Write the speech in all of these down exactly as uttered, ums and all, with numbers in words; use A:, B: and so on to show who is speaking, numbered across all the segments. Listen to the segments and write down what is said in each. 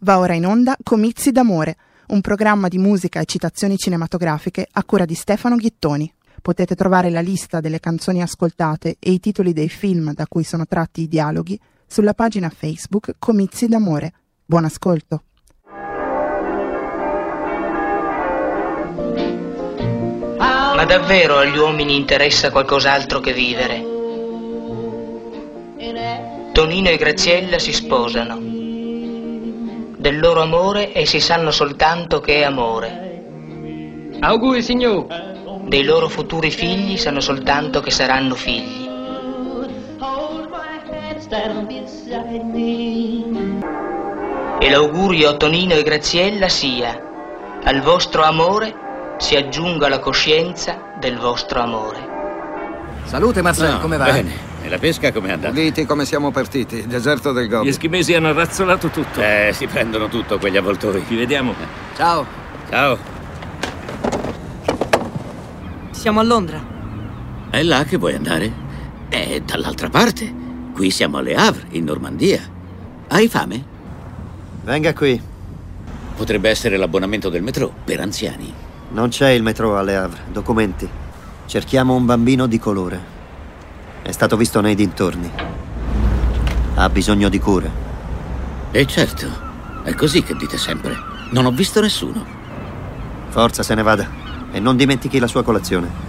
A: Va ora in onda Comizi d'amore, un programma di musica e citazioni cinematografiche a cura di Stefano Ghittoni. Potete trovare la lista delle canzoni ascoltate e i titoli dei film da cui sono tratti i dialoghi sulla pagina Facebook Comizi d'amore. Buon ascolto.
B: Ma davvero agli uomini interessa qualcos'altro che vivere? Tonino e Graziella si sposano. Del loro amore essi sanno soltanto che è amore.
C: Auguri, signor.
B: Dei loro futuri figli sanno soltanto che saranno figli. E l'augurio a Tonino e Graziella sia: al vostro amore si aggiunga la coscienza del vostro amore.
D: Salute Marcel,
E: no,
D: come va?
E: Bene. E la pesca come è andata?
F: Puliti come siamo partiti, deserto del Gobi.
C: Gli eschimesi hanno razzolato tutto.
E: Eh, si prendono tutto quegli avvoltoi.
C: Ci vediamo.
D: Ciao.
E: Ciao.
G: Siamo a Londra.
E: È là che vuoi andare? È dall'altra parte. Qui siamo alle Havre, in Normandia. Hai fame?
H: Venga qui.
E: Potrebbe essere l'abbonamento del metro per anziani.
H: Non c'è il metro alle Havre. Documenti. Cerchiamo un bambino di colore. È stato visto nei dintorni. Ha bisogno di cure.
E: E certo, è così che dite sempre. Non ho visto nessuno.
H: Forza, se ne vada. E non dimentichi la sua colazione.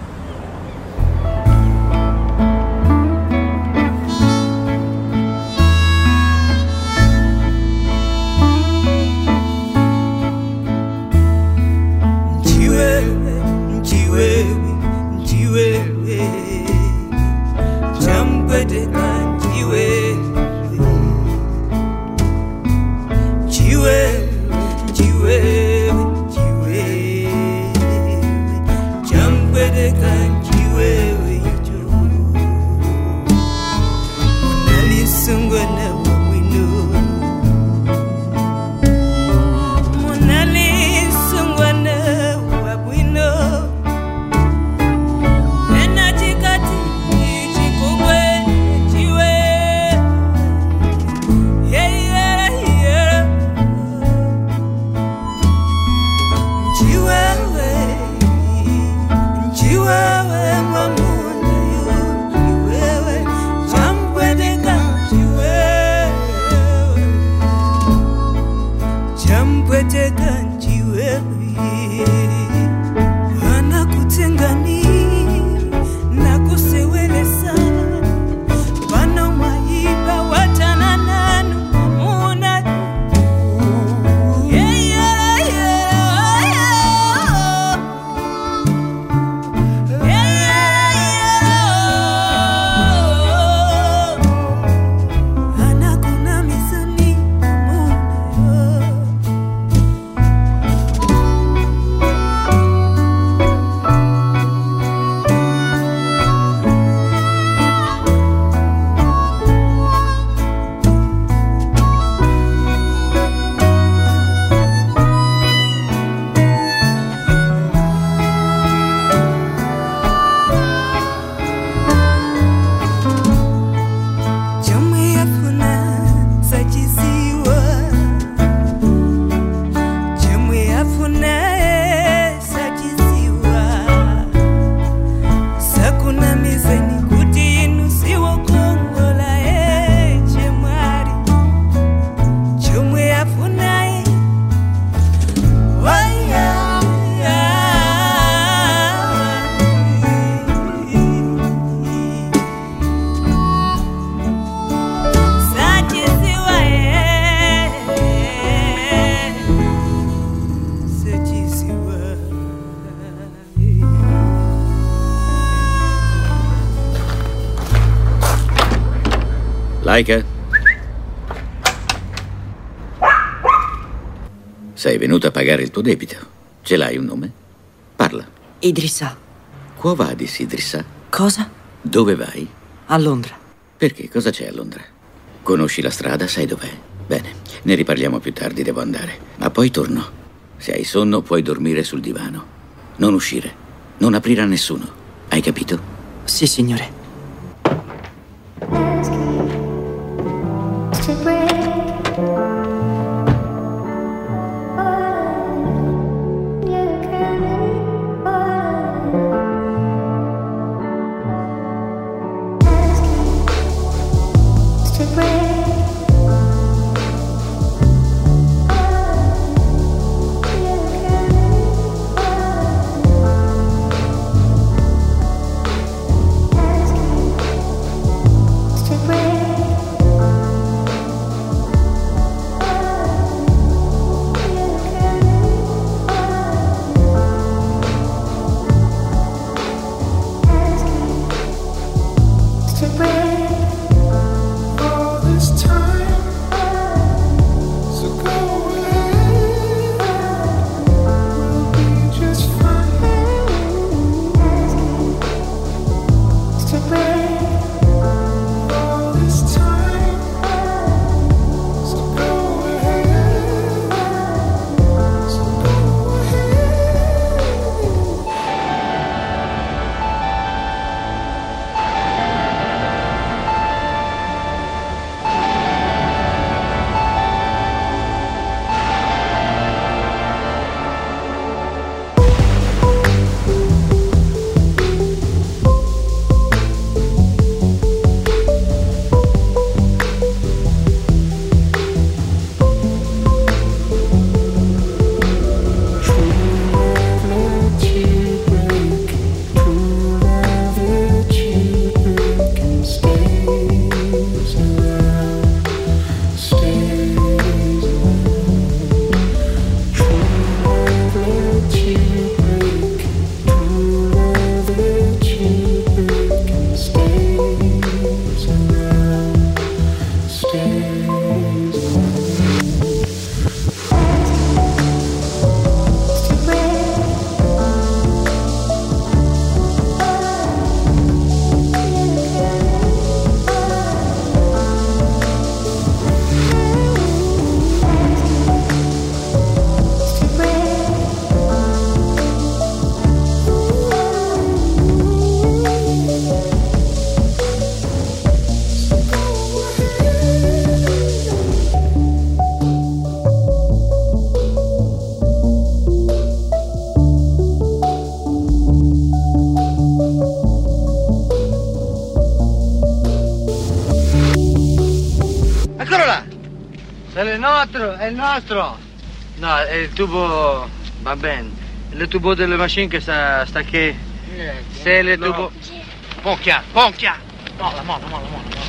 E: Laika? Sei venuta a pagare il tuo debito. Ce l'hai un nome? Parla.
G: Idrissa.
E: Quo vadis, Idrissa?
G: Cosa?
E: Dove vai?
G: A Londra.
E: Perché? Cosa c'è a Londra? Conosci la strada? Sai dov'è? Bene, ne riparliamo più tardi, devo andare. Ma poi torno. Se hai sonno puoi dormire sul divano. Non uscire. Non aprire a nessuno. Hai capito?
G: Sì, signore.
I: nostro, è il nostro. No, è il tubo, va bene. Il tubo delle macchine che sta, sta che... Se le tubo... Ponchia, ponchia! Molla, molla, molla,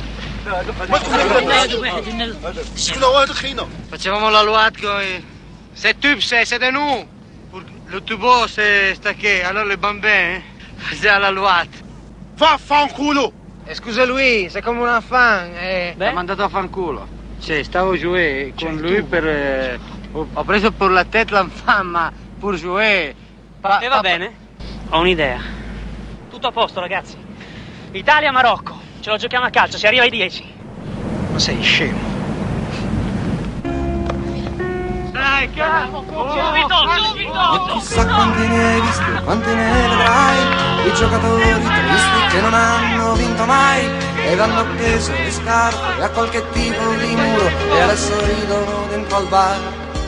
I: molla. Facevamo la loate con... C'est tube, c'est, c'est de nous. Le tubo, c'est sta che... Allora le bambine faisaient la loate. Vaffanculo! Eh, scusa lui, sei come un fan. Eh, mi ha mandato a fanculo. Sì, stavo giù con lui tu. per... Eh, ho, ho preso per la tête l'enfant, ma pur jouer. Pa,
J: e va
I: pa,
J: bene, ho un'idea. Tutto a posto, ragazzi. Italia-Marocco, ce lo giochiamo a calcio, si arriva ai dieci.
I: Ma sei scemo. Dai, cazzo!
J: Subito, subito!
K: E chissà quanti ne hai visti, quanti ne vedrai, i giocatori tristi che non hanno vinto mai ed hanno appeso le scarpe a qualche tipo di muro e adesso ridono dentro al bar.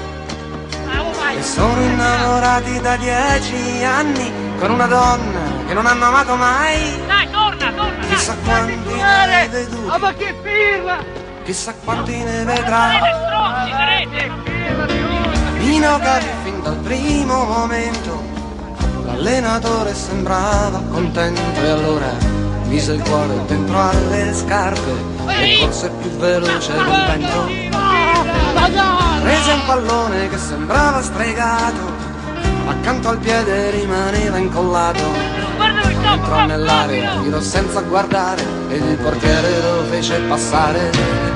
K: E sono innamorati da dieci anni con una donna che non hanno amato mai.
J: Dai, torna, torna!
K: Chissà quanti ne hai veduti,
I: ah, ma che firma!
K: chissà quanti ne vedrai.
J: Siete stronzi, sarete!
K: Nino Gatti fin dal primo momento l'allenatore sembrava contento e allora mise il cuore dentro alle scarpe e corse più veloce del vento. Prese un pallone che sembrava stregato, accanto al piede rimaneva incollato. Entrò nell'area, tirò senza guardare ed il portiere lo fece passare.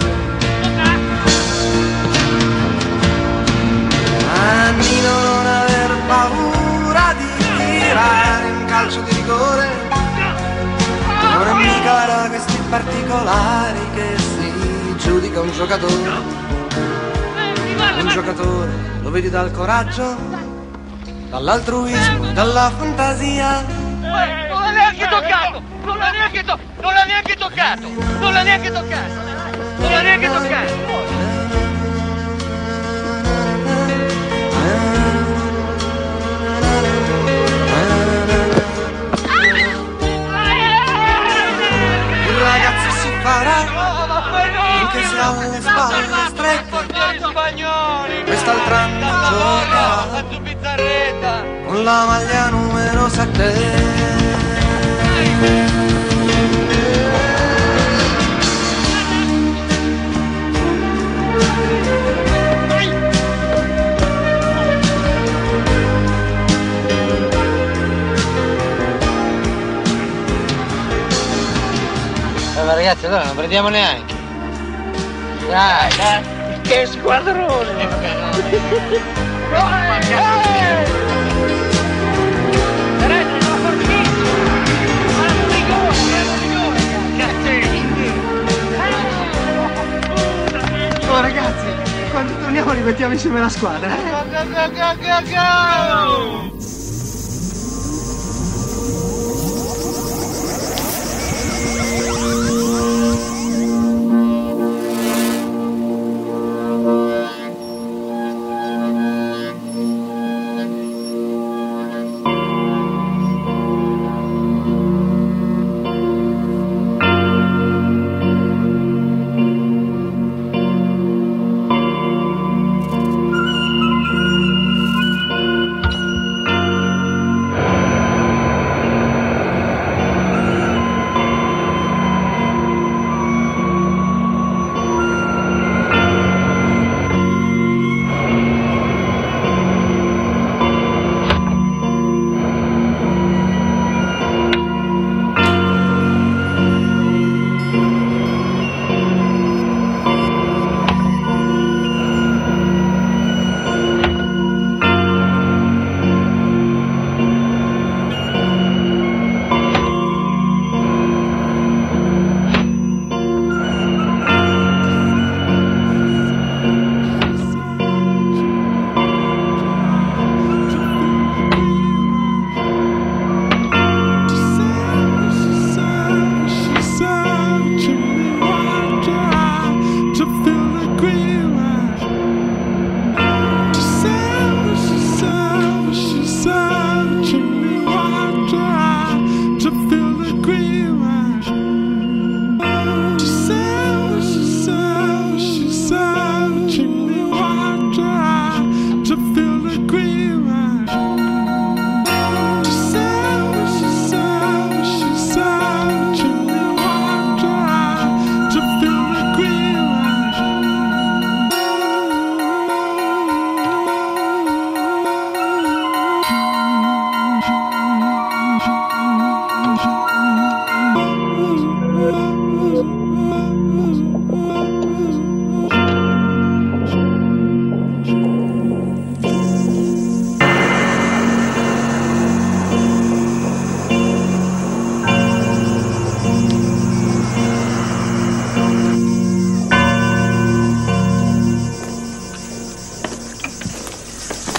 K: Ma Nino non aver paura di tirare un calcio di rigore, non è mica da questi particolari che si giudica un giocatore. Un giocatore lo vedi dal coraggio, dall'altruismo, dalla fantasia.
J: Non l'ha neanche toccato! Non l'ha neanche toccato! Non l'ha neanche toccato! Non l'ha neanche toccato! Non l'ha neanche toccato!
K: Il ragazzo si farà anche se ha le spalle strette. Quest'altro anno gioca con la maglia numero sette.
I: Eh, ma ragazzi, allora non prendiamo neanche. Dai, dai. Che squadrone! Eh, vabbè, no.
J: Sarete una fortissima! Ma un rigore, un rigore! Cazzo!
I: Oh ragazzi, quando torniamo rimettiamo insieme la squadra. Eh? Go, go, go, go, go, go!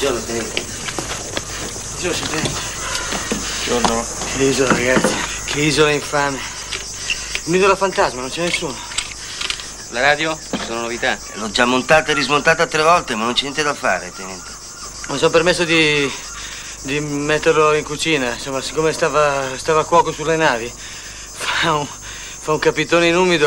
I: Buongiorno, tenente. Buongiorno, tenente.
C: Buongiorno.
I: Che isola, ragazzi. Che isola infame. Un'isola fantasma, non c'è nessuno.
C: La radio? Ci sono novità?
I: L'ho già montata e rismontata tre volte, ma non c'è niente da fare, tenente. Mi sono permesso di, di metterlo in cucina. Insomma, siccome stava, stava a cuoco sulle navi, fa un, fa un capitone in umido.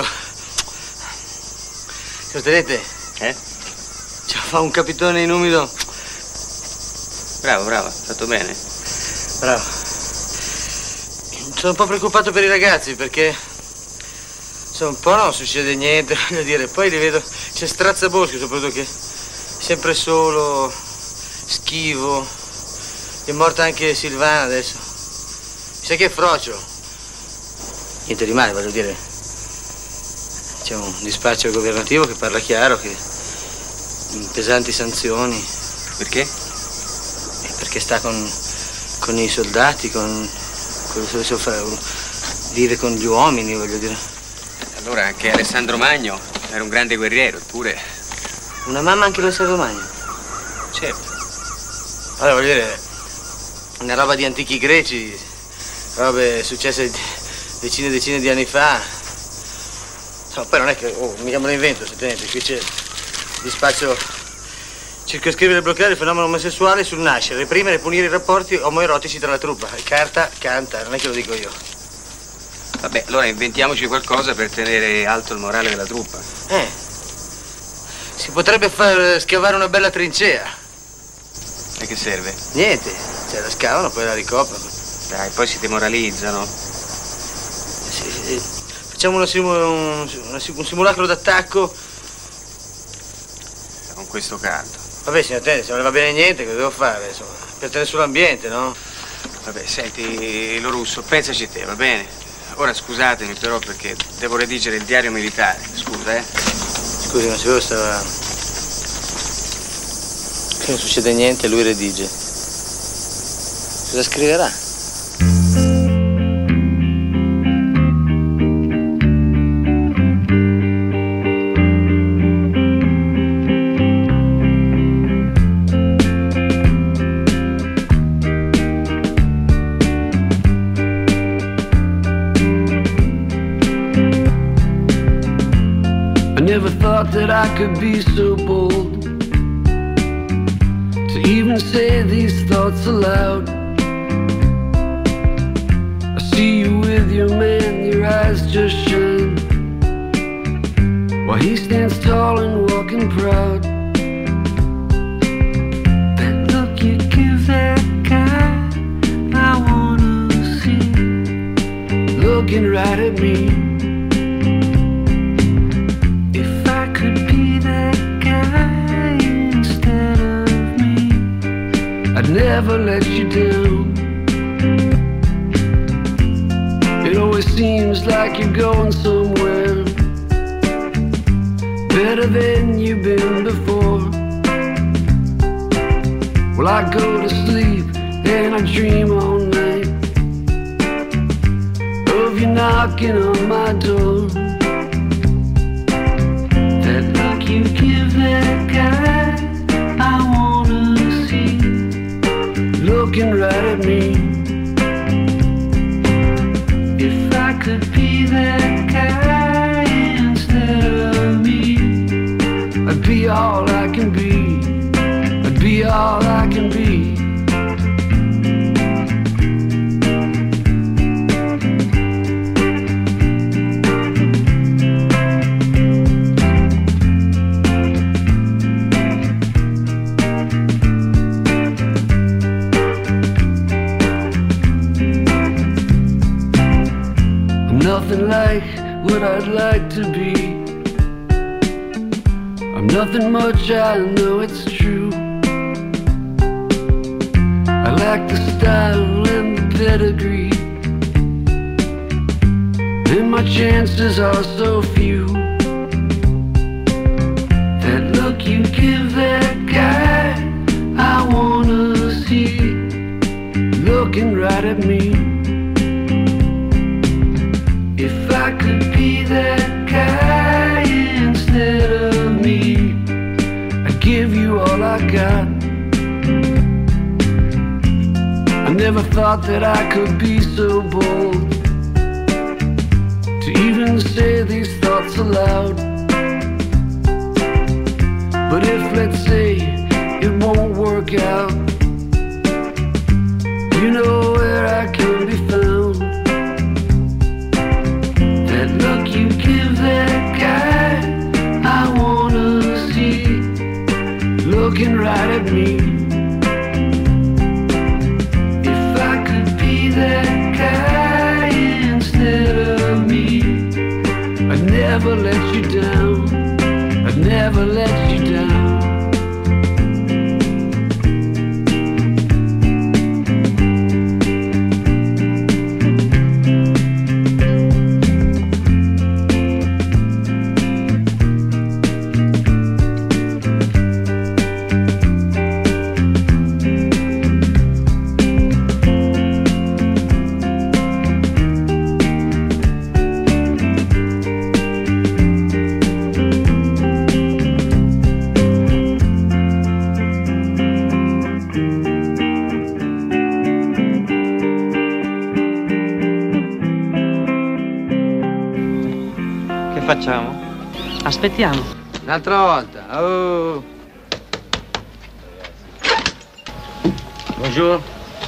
I: Signor tenente?
C: Eh?
I: Cioè, fa un capitone in umido.
C: Bravo, bravo, fatto bene.
I: Bravo. Sono un po' preoccupato per i ragazzi perché insomma, un po' non succede niente, voglio dire. Poi li vedo, c'è Strazzaboschi soprattutto che è sempre solo, schivo. È morta anche Silvana adesso. Mi sa che è frocio. Niente di male, voglio dire. C'è un dispaccio governativo che parla chiaro, che pesanti sanzioni.
C: Perché?
I: Perché sta con, con i soldati, con, con vive con gli uomini, voglio dire.
C: Allora anche Alessandro Magno era un grande guerriero, eppure...
I: Una mamma anche Alessandro Magno?
C: Certo.
I: Allora, voglio dire, una roba di antichi greci, robe successe decine e decine di anni fa. Insomma, poi non è che, oh, mica me lo invento, se tenete, qui c'è dispaccio... Circoscrivere e bloccare il fenomeno omosessuale sul nascere, reprimere e punire i rapporti omoerotici tra la truppa. Carta canta, non è che lo dico io.
C: Vabbè, allora inventiamoci qualcosa per tenere alto il morale della truppa.
I: Eh, si potrebbe far scavare una bella trincea.
C: E che serve?
I: Niente, cioè la scavano, poi la ricoprono.
C: Dai, poi si demoralizzano.
I: Sì, sì. Facciamo una simu- un, una, un simulacro d'attacco.
C: Con questo caldo.
I: Vabbè, signor Tenente, se non le va bene niente, che devo fare, insomma? Per tenere sull'ambiente, no?
C: Vabbè, senti, lo russo, pensaci te, va bene? Ora scusatemi però perché devo redigere il diario militare. Scusa, eh?
I: Scusi, ma se io stava... Che non succede niente, lui redige. Cosa scriverà?
L: That I could be so bold to even say these thoughts aloud. I see you with your man, your eyes just shine, while he stands tall and walking proud. That look you give that guy, I wanna see, looking right at me. I'd never let you down. It always seems like you're going somewhere better than you've been before. Well, I go to sleep and I dream all night of you knocking on my door. That look you give that guy, I wanna see, looking right at me. If I could be that guy instead of me, I'd be all I can be, I'd be all I can be. Nothing like what I'd like to be. I'm nothing much, I know it's true. I lack the style and the pedigree, and my chances are so few. That look you give that guy, I wanna see, looking right at me. If I could be that guy instead of me, I'd give you all I got. never thought that I could be so bold to even say these thoughts aloud. But if, let's say, it won't work out, you know where I can be found. That look you give that guy I wanna see, looking right at me. If I could be that guy instead of me, I'd never let you down, I'd never let you down.
I: Facciamo?
G: Aspettiamo.
I: Un'altra volta. Oh. Bonjour.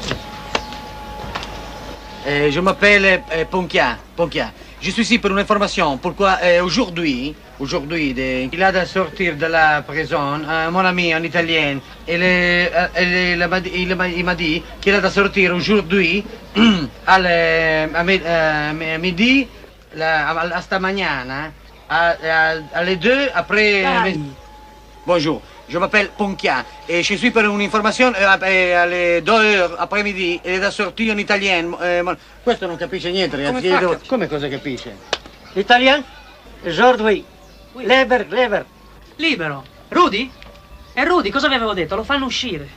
I: Euh, je m'appelle euh, Ponkia. Ponkia. Je suis ici pour une information. Pourquoi euh, aujourd'hui, aujourd'hui, de, il a de sortir de la prison un mon ami en italien. Il, est, il, il, il, il m'a dit qu'il a de sortir aujourd'hui à, à, à midi. La, a sta mañana a, a, alle deux après
G: Dai.
I: Bonjour, je m'appelle Ponkia et je suis pour une information eh, alle deux heures après-midi ed è da sortire in italiano. Eh, ma questo non capisce niente, ragazzi.
G: Come,
I: Devo... Come cosa capisce?
G: L'italiano? Aujourd'hui. Leber, leber. Libero. Rudy? È Rudy, cosa vi avevo detto? Lo fanno uscire.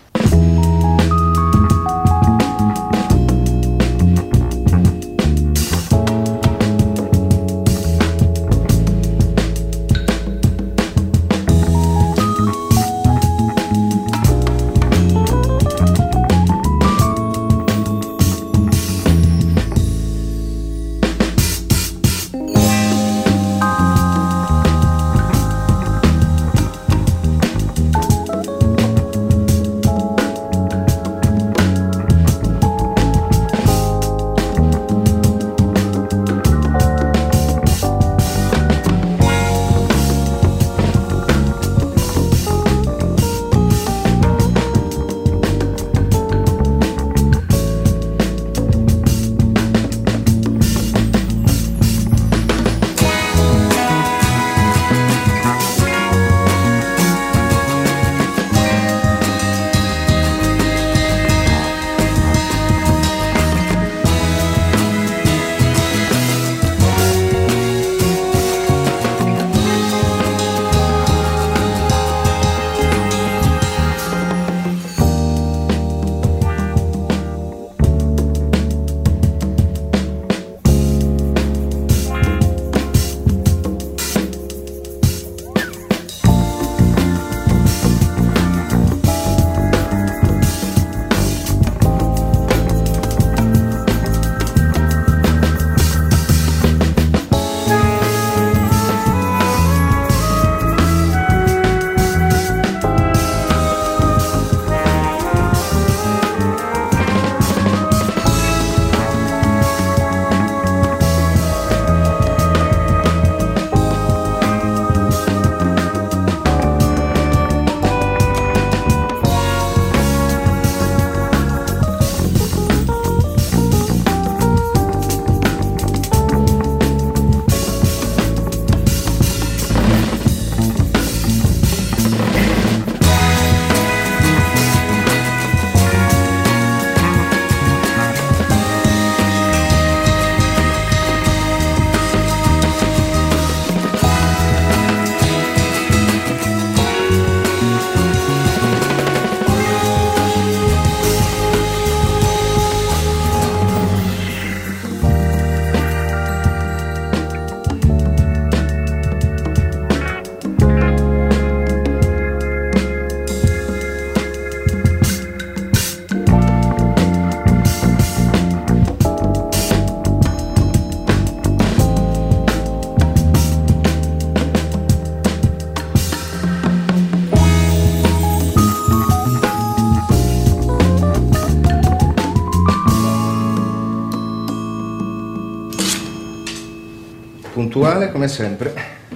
M: puntuale come sempre.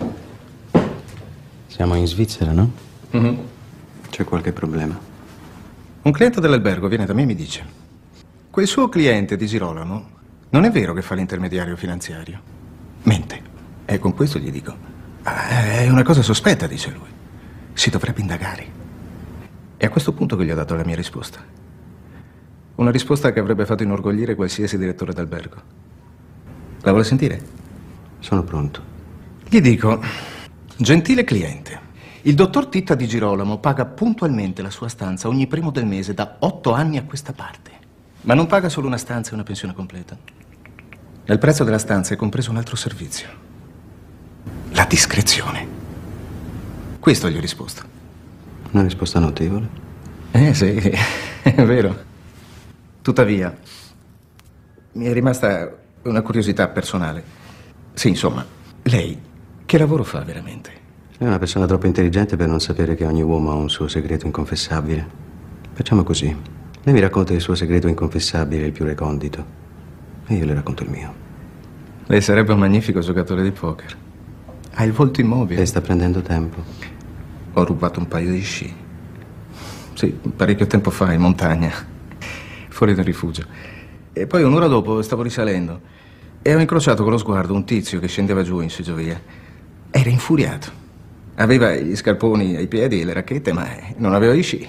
N: Siamo in Svizzera, no?
M: Mm-hmm.
N: C'è qualche problema?
M: Un cliente dell'albergo viene da me e mi dice: quel suo cliente di Girolamo non è vero che fa l'intermediario finanziario. Mente. E con questo gli dico: ah, è una cosa sospetta, dice lui. Si dovrebbe indagare. E a questo punto che gli ho dato la mia risposta. Una risposta che avrebbe fatto inorgoglire qualsiasi direttore d'albergo. La vuole sentire?
N: Sono pronto.
M: Gli dico: gentile cliente, il dottor Titta di Girolamo paga puntualmente la sua stanza ogni primo del mese da otto anni a questa parte. Ma non paga solo una stanza e una pensione completa. Nel prezzo della stanza è compreso un altro servizio. La discrezione. Questo gli ho risposto.
N: Una risposta notevole.
M: Eh sì, è vero. Tuttavia, mi è rimasta una curiosità personale. Sì, insomma, lei che lavoro fa veramente?
N: È una persona troppo intelligente per non sapere che ogni uomo ha un suo segreto inconfessabile. Facciamo così. Lei mi racconta il suo segreto inconfessabile, il più recondito. E io le racconto il mio.
M: Lei sarebbe un magnifico giocatore di poker. Ha il volto immobile.
N: Lei sta prendendo tempo.
M: Ho rubato un paio di sci. Sì, parecchio tempo fa, in montagna. Fuori dal rifugio. E poi un'ora dopo stavo risalendo e ho incrociato con lo sguardo un tizio che scendeva giù in seggiovia. Era infuriato. Aveva gli scarponi ai piedi e le racchette, ma non aveva gli sci.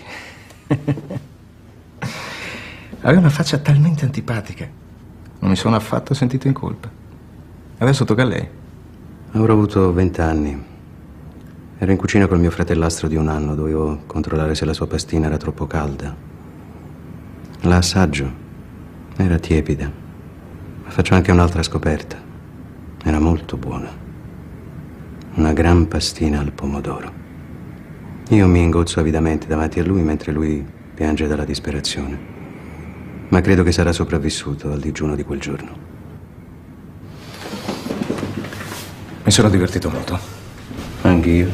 M: Aveva una faccia talmente antipatica. Non mi sono affatto sentito in colpa. Adesso tocca a lei.
N: Avrò avuto vent'anni. Ero in cucina col mio fratellastro di un anno. Dovevo controllare se la sua pastina era troppo calda. La assaggio. Era tiepida. Ma faccio anche un'altra scoperta. Era molto buona. Una gran pastina al pomodoro. Io mi ingozzo avidamente davanti a lui mentre lui piange dalla disperazione. Ma credo che sarà sopravvissuto al digiuno di quel giorno.
M: Mi sono divertito molto.
N: Anch'io.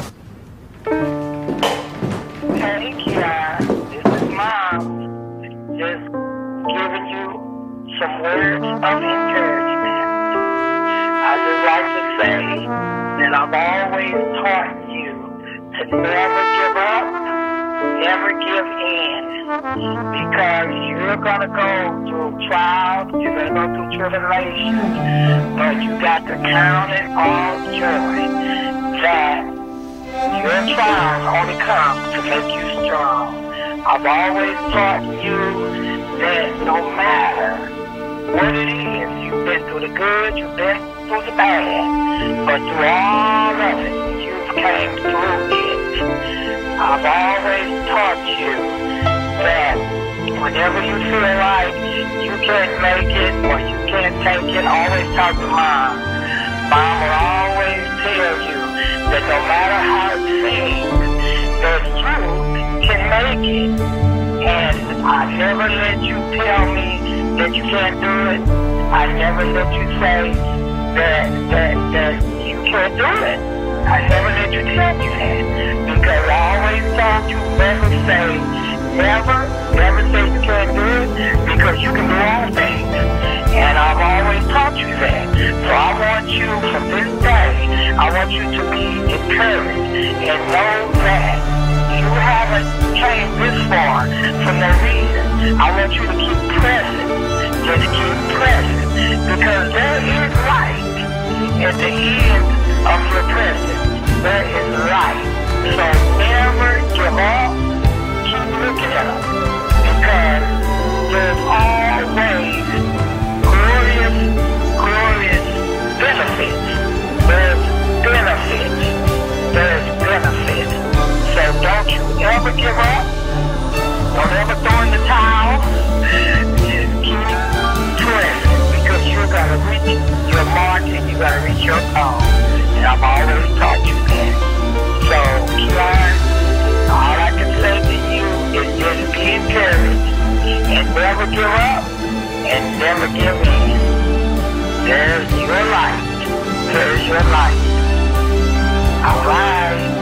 J: Hey, Kiara, this is Mom. Just giving you some words of encouragement. I just like to say that I've always taught you to never give up, never give in, because you're going to go through trials, you're going to go through tribulations, but you got to count it all joy that your trials only come to make you strong. I've always taught you that no matter what it is, you've been through the good, you've been through the bad, but through all of it, you've came through it. I've always taught you that whenever you feel like you can't make it or you can't take it, always talk to Mom. Mom will always tell you that no matter how it seems, that you can make it. And I never let you tell me that you can't do it. I never let you say that that that you can't do it. I never let you tell me that. Because I always thought you never say, never, never say you can't do it, because you can do all things. And I've always taught you that. So I want you, from this day, I want you to be encouraged and know that you haven't came this far for no reason. I want you to keep pressing. Just keep pressing. Because there is light at the end of your pressing. There is light. So never give up. Keep looking up. Because there's always glorious, glorious benefits. There's benefits. There's benefits. So don't you ever give up. Don't ever throw in the towel. Just keep pressing, because you're going to reach your mark and you're going to reach your goal. And I've always taught you that. So, Kiara, all I can say to you is just be encouraged and never give up and never give in. There's your light. There's your light. All right.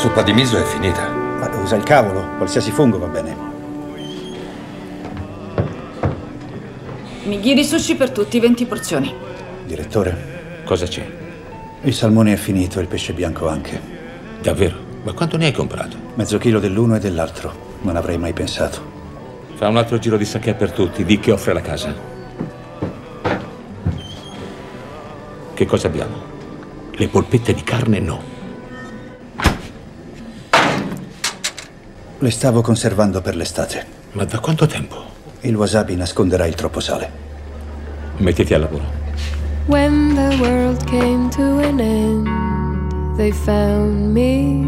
O: zuppa di miso è finita.
P: Ma usa il cavolo, qualsiasi fungo va bene.
Q: Nigiri sushi per tutti, venti porzioni.
P: Direttore?
O: Cosa c'è?
P: Il salmone è finito e il pesce bianco anche.
O: Davvero? Ma quanto ne hai comprato?
P: Mezzo chilo dell'uno e dell'altro. Non avrei mai pensato.
O: Fa un altro giro di sake per tutti, di che offre la casa. Che cosa abbiamo? Le polpette di carne no.
P: Le stavo conservando per l'estate.
O: Ma da quanto tempo?
P: Il wasabi nasconderà il troppo sale.
O: Mettiti al lavoro.
R: When the world came to an end, they found me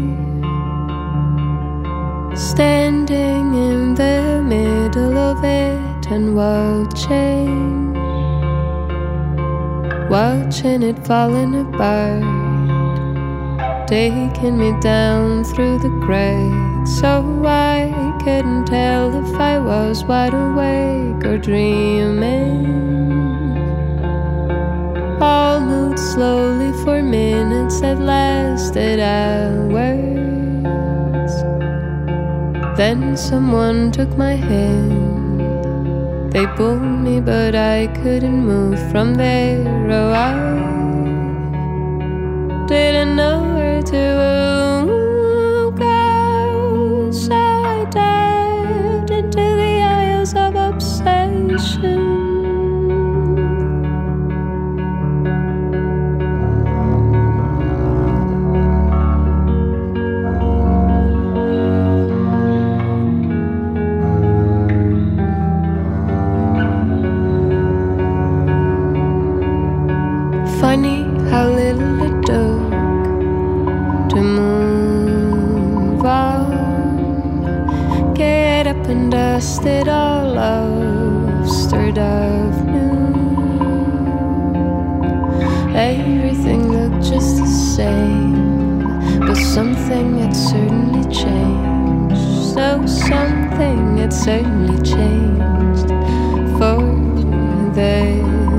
R: standing in the middle of it and watching, watching it falling apart, taking me down through the cracks. So I couldn't tell if I was wide awake or dreaming. All moved slowly for minutes that lasted hours. Then someone took my hand. They pulled me but I couldn't move from there. Oh, I didn't know where to go, so I dived into the aisles of obsession. Funny how little it took to move on, get up and dust it all off, stirred of noon. Everything looked just the same, but something had certainly changed. So something had certainly changed for the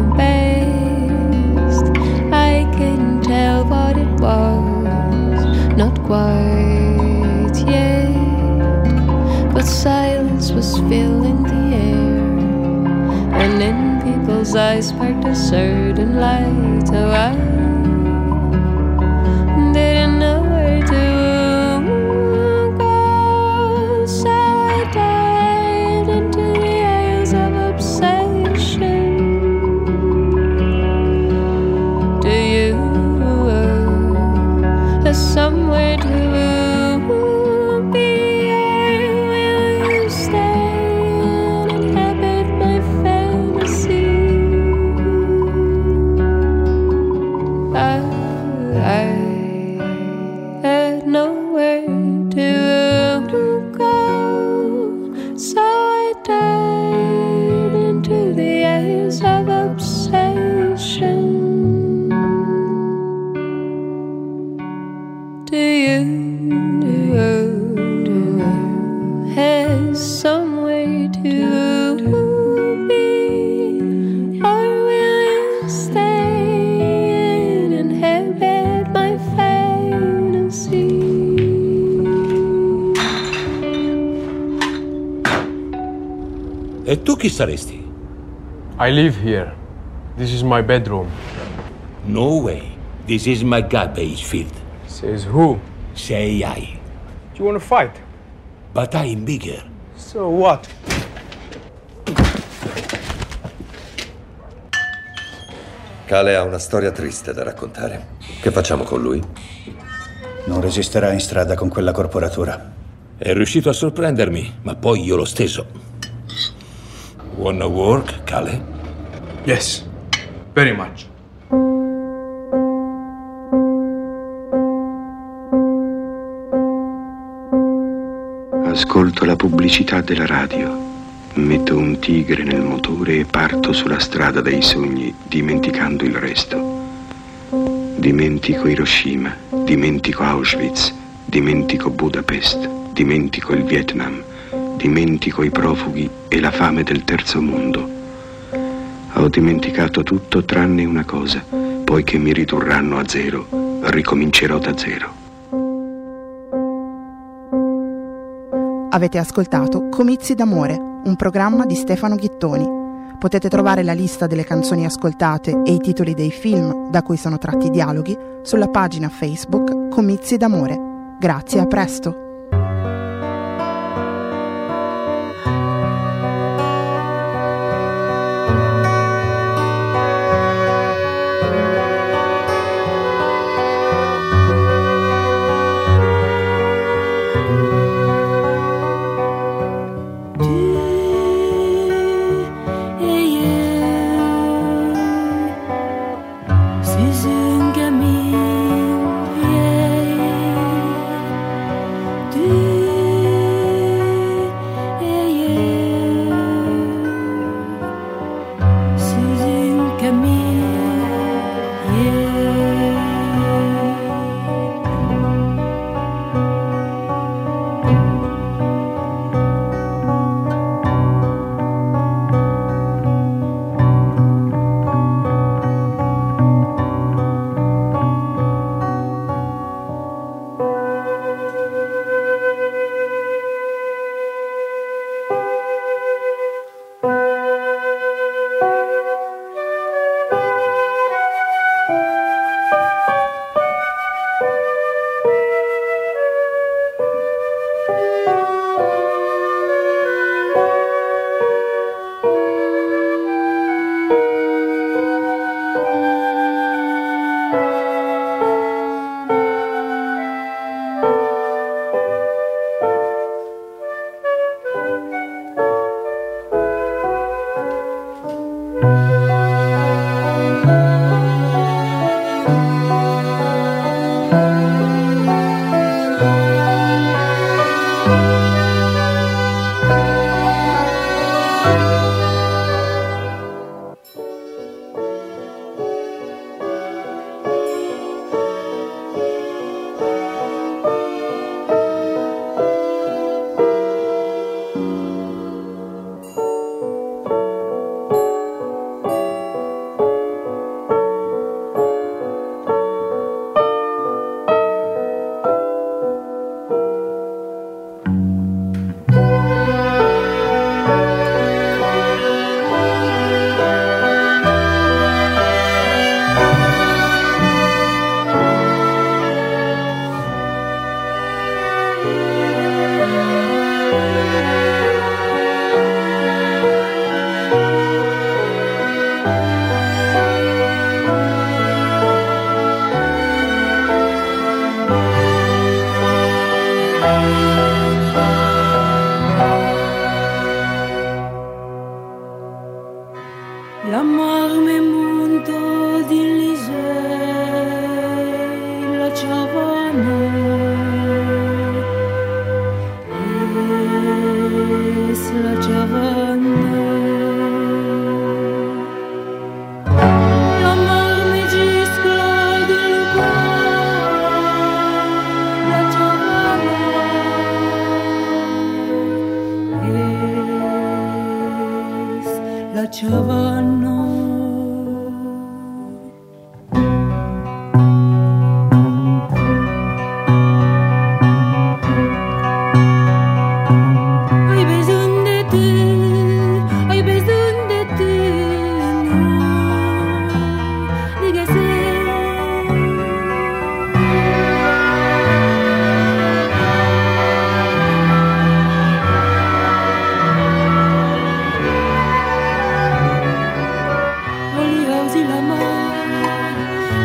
R: best. I couldn't tell what it was, not quite yet, but silence was filling the air, and in people's eyes sparked a certain light. Oh, I didn't know where to go, so I dived into the aisles of obsession. Do you uh, somewhere to be, or will you stay and inhabit my fantasy? I, I had nowhere to go, so I dived into the aisles of obsession. Do you have somewhere to be, or will you stay and inhabit my fantasy?
O: E tu chi saresti?
S: I live here. This is my bedroom.
O: No way. This is my garbage field.
S: Says who?
O: Say I.
S: Do you want to fight?
O: But I'm bigger.
S: So what?
T: Cale ha una storia triste da raccontare. Che facciamo con lui?
P: Non resisterà in strada con quella corporatura.
O: È riuscito a sorprendermi, ma poi io l'ho steso. Wanna work, Cale?
S: Yes, very much.
U: Ascolto la pubblicità della radio, metto un tigre nel motore e parto sulla strada dei sogni, dimenticando il resto. Dimentico Hiroshima, dimentico Auschwitz, dimentico Budapest, dimentico il Vietnam, dimentico i profughi e la fame del terzo mondo. Ho dimenticato tutto tranne una cosa, poiché mi ridurranno a zero, ricomincerò da zero.
A: Avete ascoltato Comizi d'amore, un programma di Stefano Ghittoni. Potete trovare la lista delle canzoni ascoltate e i titoli dei film da cui sono tratti i dialoghi sulla pagina Facebook Comizi d'amore. Grazie, a presto!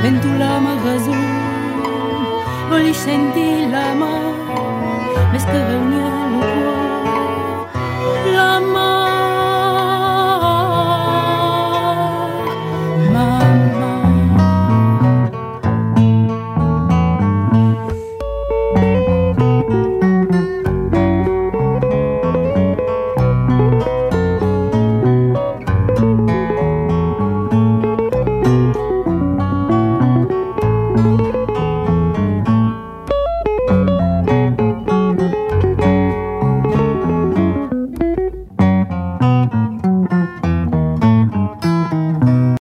L: Ventula ma razon, voli senti la ma, mescare